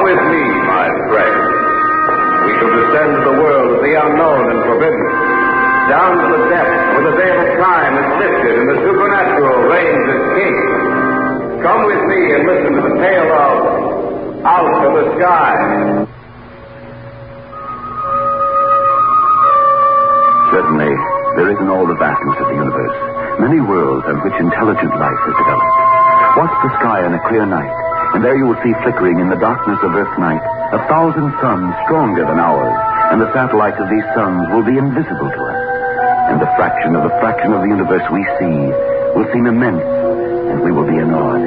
with me, my friend. We shall descend to the world of the unknown and forbidden. Down to the depths where the veil of time is lifted and the supernatural reigns as king. Come with me and listen to the tale of Out of the Sky. Certainly, there is in all the vastness of the universe many worlds on which intelligent life has developed. Watch the sky on a clear night, and there you will see flickering in the darkness of Earth's night 1,000 suns stronger than ours, and the satellites of these suns will be invisible to us. And the fraction of the universe we see will seem immense, and we will be awed.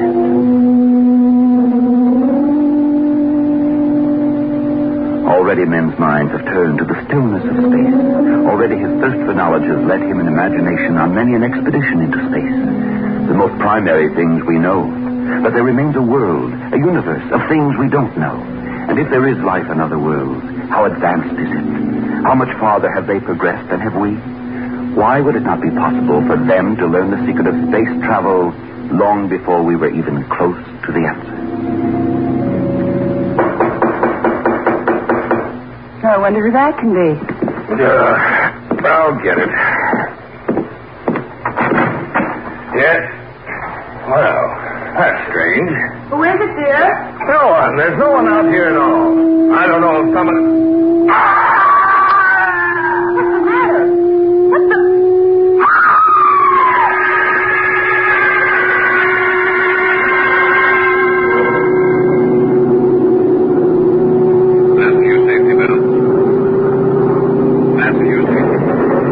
Already men's minds have turned to the stillness of space. Already his thirst for knowledge has led him in imagination on many an expedition into space. The most primary things we know. But there remains a world, a universe of things we don't know. And if there is life in other worlds, how advanced is it? How much farther have they progressed than have we? Why would it not be possible for them to learn the secret of space travel long before we were even close to the answer? I wonder who that can be. I'll get it. Yes? Well, that's strange. Who is it, dear? No one. There's no one out here at all. I don't know if someone... What's the matter? What the... Fasten your safety belt. Fasten your safety belt.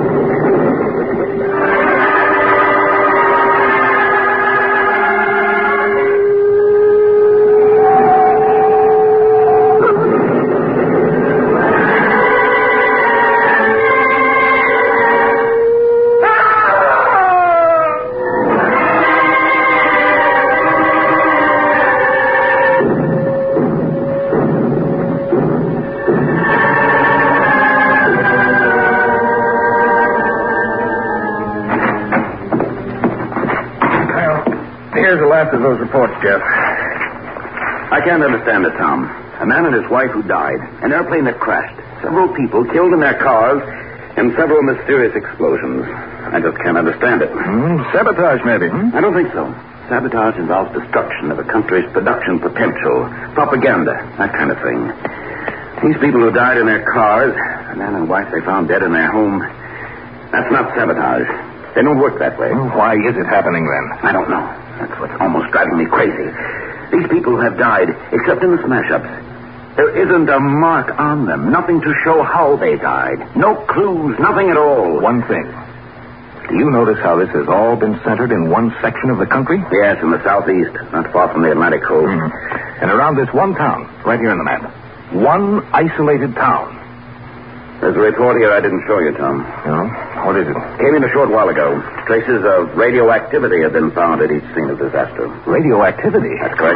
Here's the last of those reports, Jeff. I can't understand it, Tom. A man and his wife who died, an airplane that crashed, several people killed in their cars, and several mysterious explosions. I just can't understand it. Sabotage, maybe. I don't think so. Sabotage involves destruction of a country's production potential, propaganda, that kind of thing. These people who died in their cars, a man and wife they found dead in their home, that's not sabotage. They don't work that way. Why is it happening, then? I don't know. That's what's almost driving me crazy. These people have died, except in the smash-ups. There isn't a mark on them, nothing to show how they died. No clues, nothing at all. One thing. Do you notice how this has all been centered in one section of the country? Yes, in the southeast, not far from the Atlantic coast. And around this one town, right here on the map. One isolated town. There's a report here I didn't show you, Tom. Oh? What is it? Came in a short while ago. Traces of radioactivity have been found at each scene of disaster. Radioactivity? That's correct.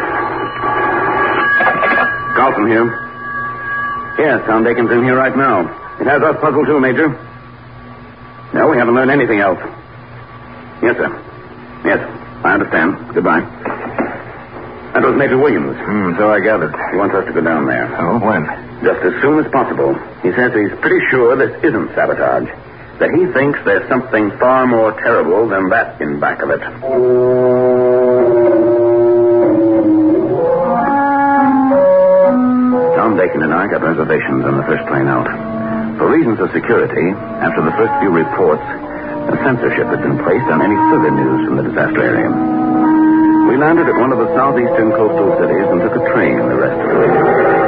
Carlson here. Yes, Tom Dakin's in here right now. It has us puzzled too, Major. No, we haven't learned anything else. Yes, sir. Yes, I understand. Goodbye. That was Major Williams. So I gathered. He wants us to go down there. Oh, when? Just as soon as possible. He says he's pretty sure this isn't sabotage. That he thinks there's something far more terrible than that in back of it. Tom Dakin and I got reservations on the first plane out. For reasons of security, after the first few reports, a censorship had been placed on any further news from the disaster area. We landed at one of the southeastern coastal cities and took a train the rest of the way.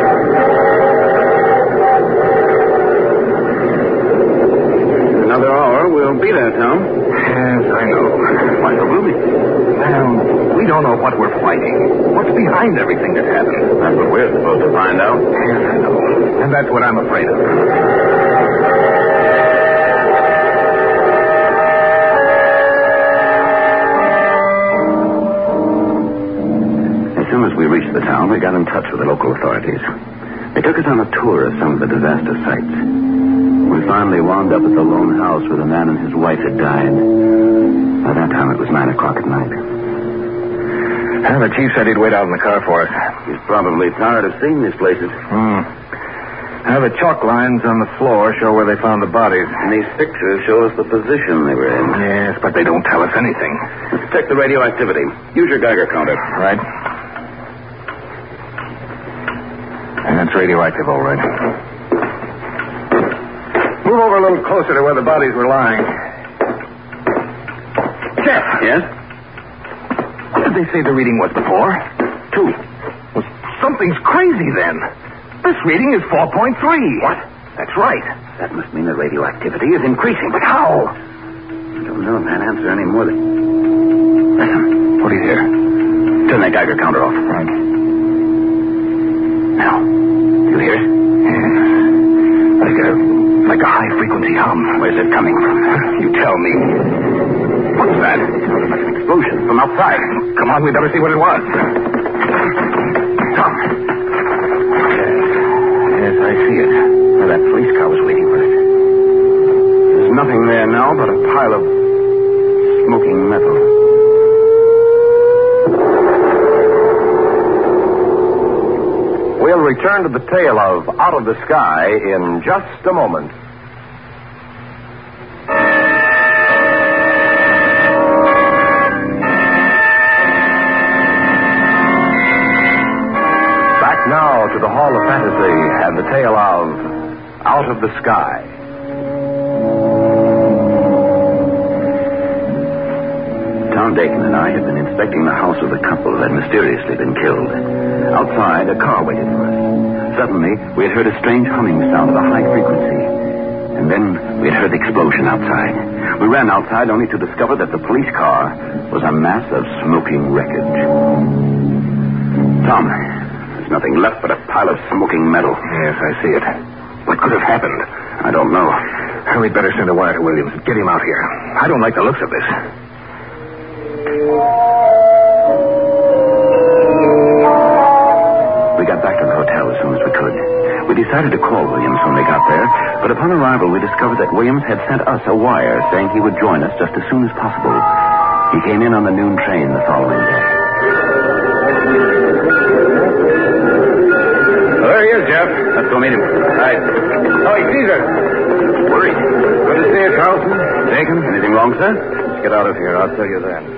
Another hour, we'll be there, Tom. Yes, I know. Why so gloomy? Well, we don't know what we're fighting. What's behind everything that happened? That's what we're supposed to find out. Yes, I know. And that's what I'm afraid of. As soon as we reached the town, we got in touch with the local authorities. They took us on a tour of some of the disaster sites. We finally wound up at the lone house where the man and his wife had died. By that time, it was 9 o'clock at night. Well, the chief said he'd wait out in the car for us. He's probably tired of seeing these places. Now, the chalk lines on the floor show where they found the bodies. And these pictures show us the position they were in. Yes, but they don't tell us anything. Let's check the radioactivity. Use your Geiger counter. Right. And it's radioactive, all right. Move over a little closer to where the bodies were lying. Jeff! Yes? What did they say the reading was before? 2. Well, something's crazy then. This reading is 4.3. What? That's right. That must mean the radioactivity is increasing. But how? I don't know if that answer any more than... Listen. What do you hear? Turn that Geiger counter off. Right. Now, you hear it? Yeah. Like a high-frequency hum. Where's it coming from? You tell me. What's that? Sounds like an explosion from outside. Come on, we better see what it was. Tom. Yes, I see it. Well, that police car was waiting for it. There's nothing there now but a pile of smoking metal. We'll return to the tale of Out of the Sky in just a moment. Back now to the Hall of Fantasy and the tale of Out of the Sky. Tom Dakin and I had been inspecting the house of the couple who had mysteriously been killed. Outside, a car waited for us. Suddenly, we had heard a strange humming sound of a high frequency. And then we had heard the explosion outside. We ran outside only to discover that the police car was a mass of smoking wreckage. Tom, there's nothing left but a pile of smoking metal. Yes, I see it. What could have happened? I don't know. We'd better send a wire to Williams and get him out here. I don't like the looks of this. We got back to the hotel as soon as we could. We decided to call Williams when we got there, but upon arrival we discovered that Williams had sent us a wire saying he would join us just as soon as possible. He came in on the noon train the following day. Well, there he is, Jeff. Let's go meet him. Right. Oh, he sees us. Worried. Good to see you, Carlson. Dakin, anything wrong, sir? Let's get out of here. I'll tell you then.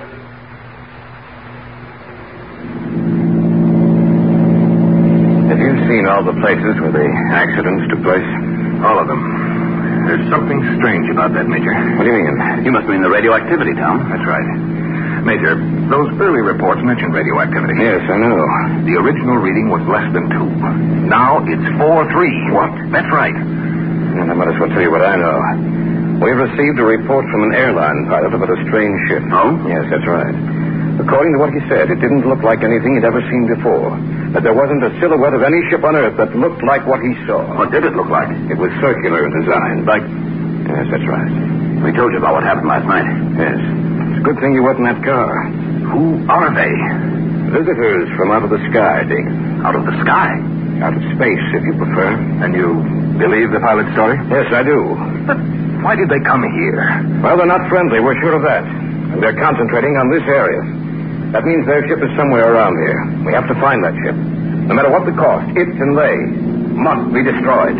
Seen all the places where the accidents took place? All of them. There's something strange about that, Major. What do you mean? You must mean the radioactivity, Tom. That's right. Major, those early reports mentioned radioactivity. Yes, I know. The original reading was less than 2. Now it's 4.3. What? That's right. And I might as well tell you what I know. We've received a report from an airline pilot about a strange ship. Oh? Yes, that's right. According to what he said, it didn't look like anything he'd ever seen before. That there wasn't a silhouette of any ship on Earth that looked like what he saw. What did it look like? It was circular in design, like... Yes, that's right. We told you about what happened last night. Yes. It's a good thing you weren't in that car. Who are they? Visitors from out of the sky, Dick. Out of the sky? Out of space, if you prefer. And you believe the pilot's story? Yes, I do. But why did they come here? Well, they're not friendly, we're sure of that. And they're concentrating on this area. That means their ship is somewhere around here. We have to find that ship. No matter what the cost, it and they must be destroyed.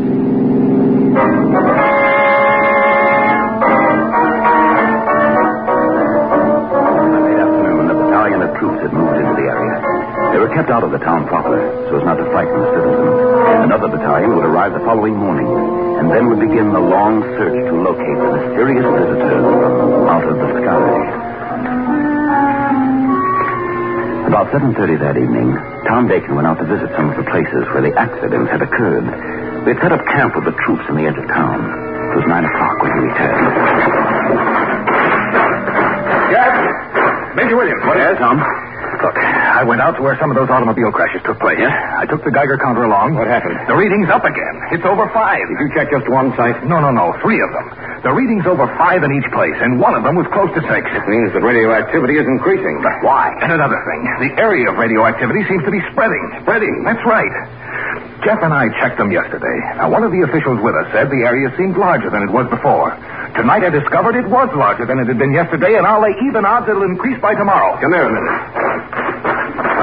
Late afternoon, a battalion of troops had moved into the area. They were kept out of the town proper, so as not to frighten the citizens. Another battalion would arrive the following morning, and then would begin the long search to locate the mysterious visitors from out of the sky. About 7:30 that evening, Tom Dakin went out to visit some of the places where the accident had occurred. We had set up camp with the troops in the edge of town. It was 9 o'clock when he returned. Jeff! Major Williams. What is, Tom? Look, I went out to where some of those automobile crashes took place. Yeah? I took the Geiger counter along. What happened? The reading's up again. It's over 5. Did you check just one site? No. 3 of them. The reading's over 5 in each place, and one of them was close to 6. It means that radioactivity is increasing. But why? And another thing, the area of radioactivity seems to be spreading. Spreading? That's right. Jeff and I checked them yesterday. Now, one of the officials with us said the area seemed larger than it was before. Tonight I discovered it was larger than it had been yesterday, and I'll lay even odds it'll increase by tomorrow. Come here a minute.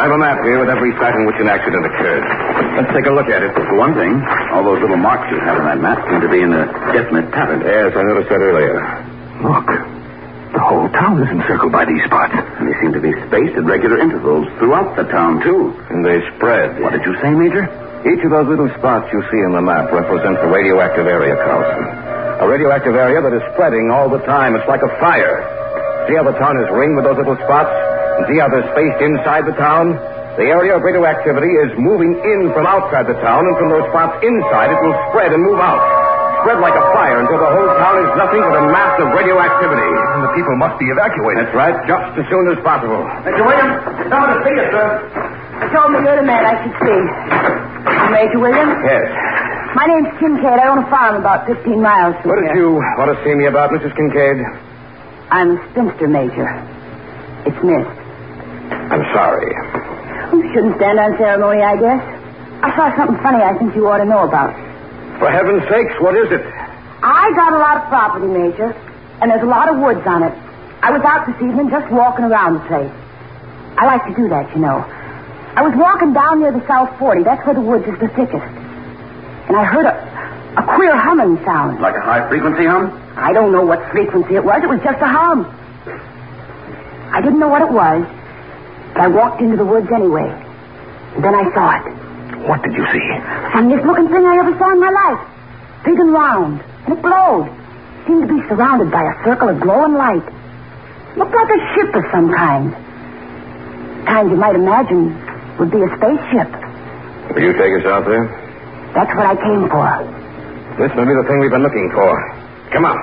I have a map here with every site in which an accident occurred. Let's take a look at it. For one thing, all those little marks you have on that map seem to be in a definite pattern. Yes, I noticed that earlier. Look. The whole town is encircled by these spots. And they seem to be spaced at regular intervals throughout the town, too. And they spread. What did you say, Major? Each of those little spots you see in the map represents a radioactive area, Carlson. A radioactive area that is spreading all the time. It's like a fire. See how the town is ringed with those little spots? And see how they're spaced inside the town? The area of radioactivity is moving in from outside the town, and from those spots inside it will spread and move out. Spread like a fire until the whole town is nothing but a mass of radioactivity. And the people must be evacuated. That's right, just as soon as possible. Mr. Williams, someone to see you, sir. They told me you're the man I should see. Major Williams? Yes. My name's Kincaid. I own a farm about 15 miles from What here. did you want to see me about, Mrs. Kincaid? I'm a spinster, Major. It's Miss. I'm sorry. You shouldn't stand on ceremony, I guess. I saw something funny I think you ought to know about. For heaven's sakes, what is it? I got a lot of property, Major, and there's a lot of woods on it. I was out this evening just walking around the place. I like to do that, you know. I was walking down near the South 40. That's where the woods is the thickest. And I heard a queer humming sound. Like a high-frequency hum? I don't know what frequency it was. It was just a hum. I didn't know what it was, but I walked into the woods anyway. And then I saw it. What did you see? Funniest looking thing I ever saw in my life. Big and round. And it glowed. Seemed to be surrounded by a circle of glowing light. Looked like a ship of some kind. Kind you might imagine would be a spaceship. Will you take us out there? That's what I came for. This may be the thing we've been looking for. Come on.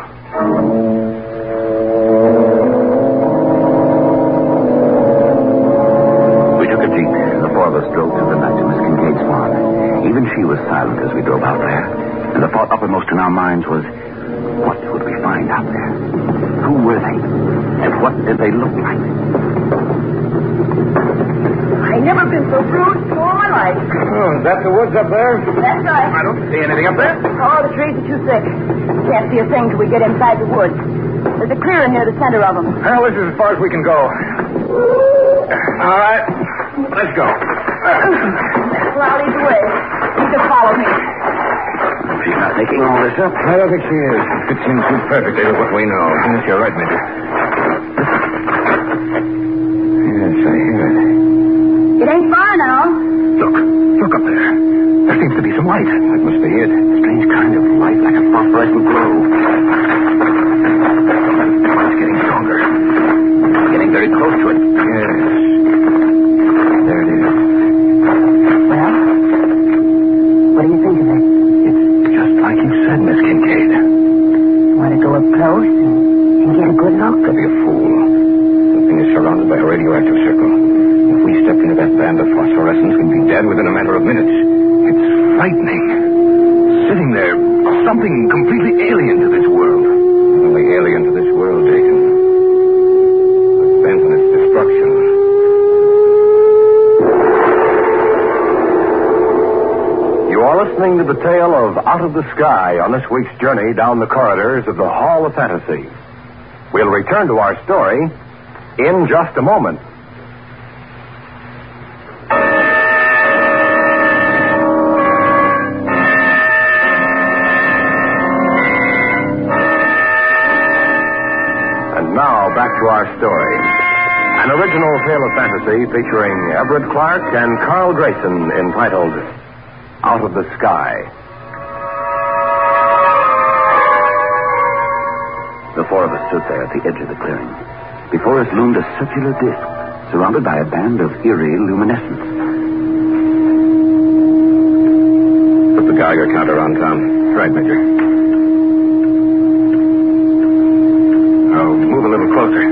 We took a jeep. The four of us drove through the night to Miss Kincaid's farm. Even she was silent as we drove out there. And the thought uppermost in our minds was, what would we find out there? Who were they? And what did they look like? I never been so bruised in all my life. Oh, is that the woods up there? That's right. I don't see anything up there. Oh, the trees are too thick. Can't see a thing till we get inside the woods. There's a clearing near the center of them. Well, this is as far as we can go. All right. Let's go. Well, I'll lead the way. You can follow me. She's not making all this up. I don't think she is. It fits in too perfectly with what we know. Yes, you're right, Major. Yes, I hear it. It ain't far now. Look up there. There seems to be some light. That must be it. Strange kind of light, like a phosphorescent glow. It's getting stronger. Getting very close to it. Yes. There it is. Well, what do you think of it? It's just like you said, Miss Kincaid. Want to go up close and get a good look? Don't be a fool. The thing is surrounded by a radioactive circle. If we step into that band of phosphorescence, we'd be dead within a matter of minutes. It's frightening. Sitting there, something completely alien to this world. Not only alien to this world, Jason, but bent on its destruction. You are listening to the tale of Out of the Sky on this week's journey down the corridors of the Hall of Fantasy. We'll return to our story in just a moment. And now, back to our story. An original tale of fantasy featuring Everett Clark and Carl Grayson entitled Out of the Sky. The four of us stood there at the edge of the clearing. Before us loomed a circular disc, surrounded by a band of eerie luminescence. Put the Geiger counter on, Tom. Right, Major. I'll move a little closer.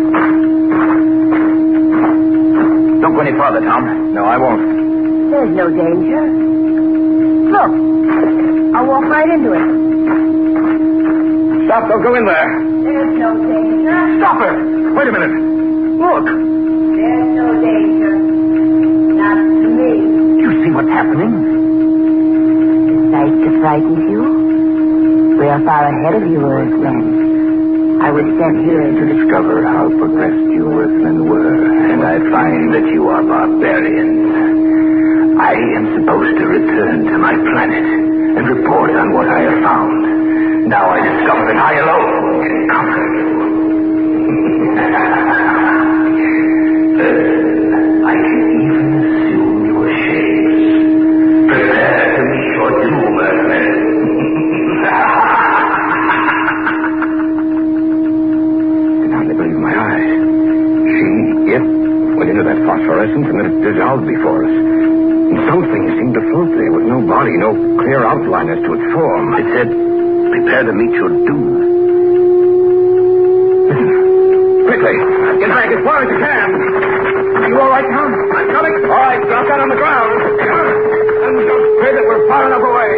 Don't go any farther, Tom. No, I won't. There's no danger. Look, I'll walk right into it. Stop, don't go in there. There's no danger. Stop it! Wait a minute. Look. There's no danger. Not to me. You see what's happening? The sight that frightens you? We are far ahead of you, old friend. I was sent here To discover how progressed you Earthmen were, and I find that you are barbarians. I am supposed to return to my planet and report on what I have found. Now I discover that I alone can conquer you. I can even assume your shapes. Prepare to meet your doom, Earthmen. My eyes. She, went into that phosphorescence and then it dissolved before us. And something seemed to float there with no body, no clear outline as to its form. It said, prepare to meet your doom. Listen. Quickly. Get back as far as you can. Are you all right, Tom? I'm coming. All right, drop down on the ground. And don't pray that we're far enough away.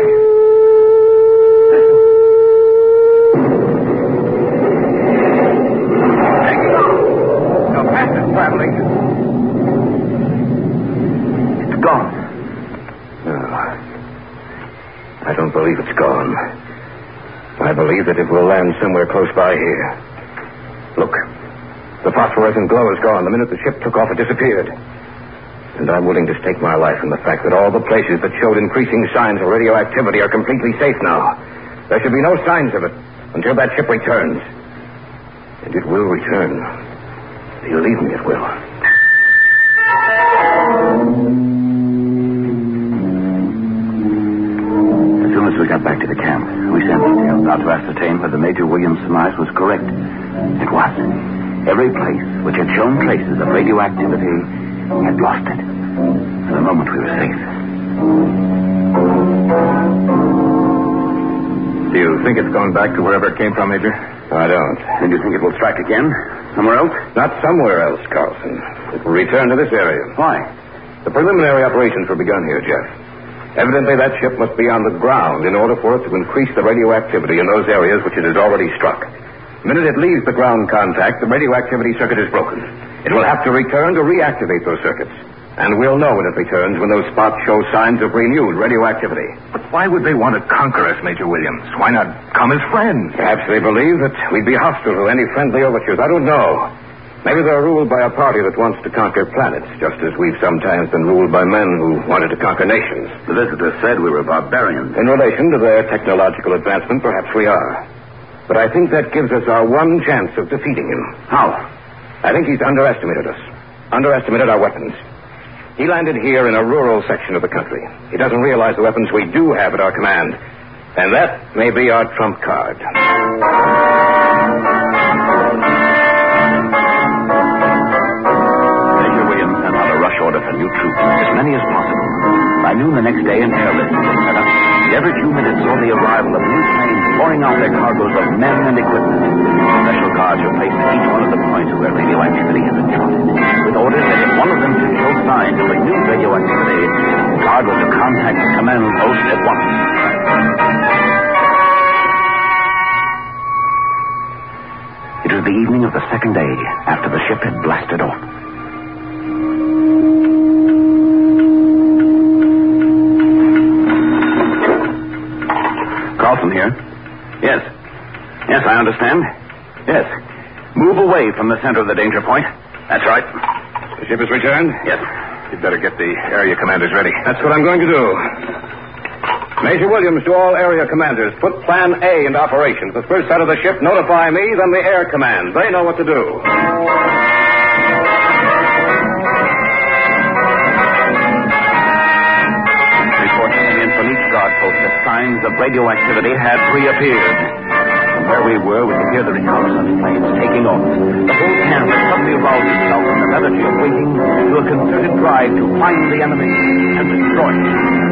Traveling. It's gone. No. I don't believe it's gone. I believe that it will land somewhere close by here. Look. The phosphorescent glow is gone. The minute the ship took off, it disappeared. And I'm willing to stake my life in the fact that all the places that showed increasing signs of radioactivity are completely safe now. There should be no signs of it until that ship returns. And it will return. Believe me, it will. As soon as we got back to the camp, we sent details out to ascertain whether Major Williams' surmise was correct. It was. Every place which had shown traces of radioactivity had lost it. For the moment, we were safe. Do you think it's gone back to wherever it came from, Major? I don't. And you think it will strike again? Somewhere else? Not somewhere else, Carlson. It will return to this area. Why? The preliminary operations were begun here, Jeff. Evidently, that ship must be on the ground in order for it to increase the radioactivity in those areas which it has already struck. The minute it leaves the ground contact, the radioactivity circuit is broken. It will have to return to reactivate those circuits. And we'll know when it returns when those spots show signs of renewed radioactivity. But why would they want to conquer us, Major Williams? Why not come as friends? Perhaps they believe that we'd be hostile to any friendly overtures. I don't know. Maybe they're ruled by a party that wants to conquer planets, just as we've sometimes been ruled by men who wanted to conquer nations. The visitor said we were barbarians. In relation to their technological advancement, perhaps we are. But I think that gives us our one chance of defeating him. How? I think he's underestimated us. Underestimated our weapons. He landed here in a rural section of the country. He doesn't realize the weapons we do have at our command. And that may be our trump card. Major Williams sent out a rush order for new troops, as many as possible. By noon the next day, an airlift was set up. Every few minutes saw the arrival of new planes pouring out their cargoes of men and equipment. Special cars were placed at each one of the points where radioactivity had been spotted, with orders that if one of them should show signs of renewed radioactivity, the guard was to contact the command post at once. It was the evening of the second day after the ship had blasted off. Carlson here. Yes. Yes, I understand. Yes. Move away from the center of the danger point. That's right. The ship has returned? Yes. You'd better get the area commanders ready. That's what I'm going to do. Major Williams, to all area commanders, put Plan A into operation. At the first sight of the ship, notify me, then the air command. They know what to do. Reports came in from each guard post that signs of radioactivity had reappeared. From where we were, we could hear the reconnaissance planes taking off. The whole camp had suddenly roused itself from the lethargy of waiting to a concerted drive to find the enemy and destroy him.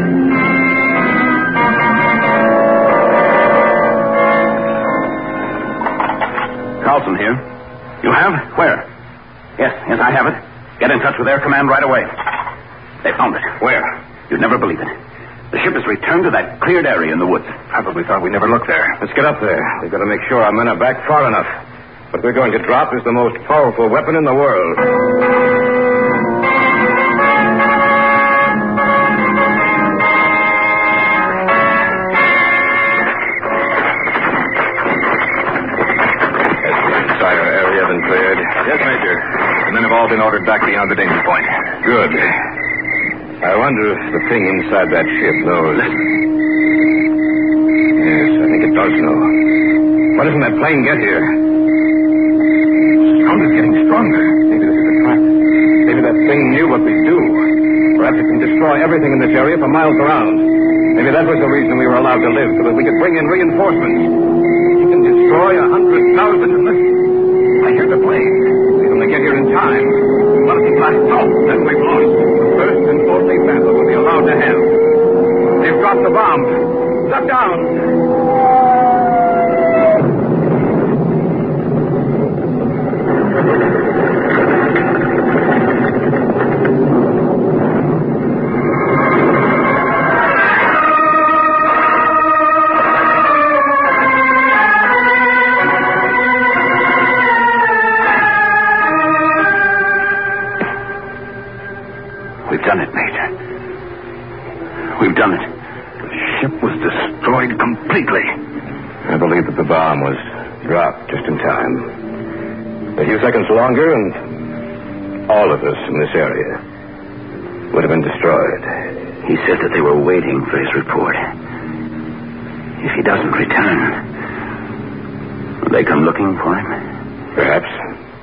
Carlson here. You have? Where? Yes, I have it. Get in touch with Air Command right away. They found it. Where? You'd never believe it. The ship has returned to that cleared area in the woods. Probably thought we never looked there. Let's get up there. We've got to make sure our men are back far enough. What we're going to drop is the most powerful weapon in the world. We're back beyond the danger point. Good. I wonder if the thing inside that ship knows. Yes, I think it does know. Why doesn't that plane get here? Sound is getting stronger. Maybe this is a trap. Maybe that thing knew what we'd do. Perhaps it can destroy everything in this area for miles around. Maybe that was the reason we were allowed to live, so that we could bring in reinforcements. It can destroy 100,000 of them. I hear the plane. If they get here in time, well, if it blasts off, then we've lost. The first and only battle we'll be allowed to have. They've dropped the bomb. Duck down. We've done it, Major. We've done it. The ship was destroyed completely. I believe that the bomb was dropped just in time. A few seconds longer, and all of us in this area would have been destroyed. He said that they were waiting for his report. If he doesn't return, will they come looking for him? Perhaps.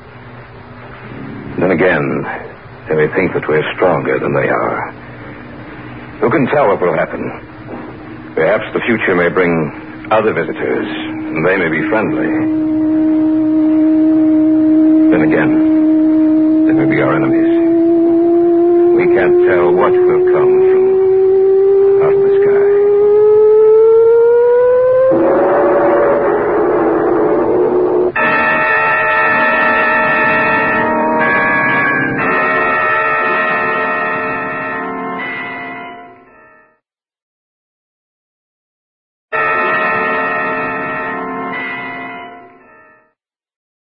Then again, they may think that we're stronger than they are. Who can tell what will happen? Perhaps the future may bring other visitors, and they may be friendly. Then again, they may be our enemies. We can't tell what will come from